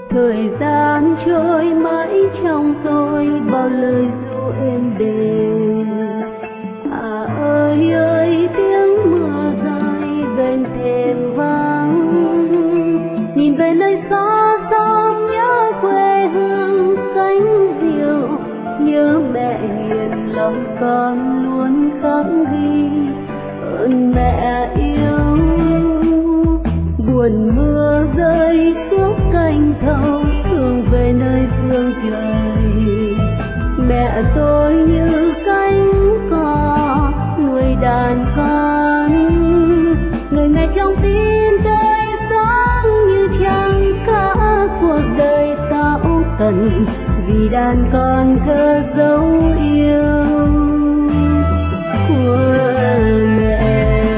Thời gian trôi mãi trong tôi bao lời ru êm đềm. Ơi ơi tiếng mưa rơi bên thềm vắng, nhìn về nơi xa xăm nhớ quê hương cánh diều, nhớ mẹ hiền lòng con luôn khắc ghi ơn mẹ yêu. Buồn mưa rơi xuống cành thâu thương về nơi phương trời, mẹ tôi như cánh cò nuôi đàn con. Người mẹ trong tim tôi sáng như trăng, cả cuộc đời tạo tần vì đàn con thơ dấu yêu.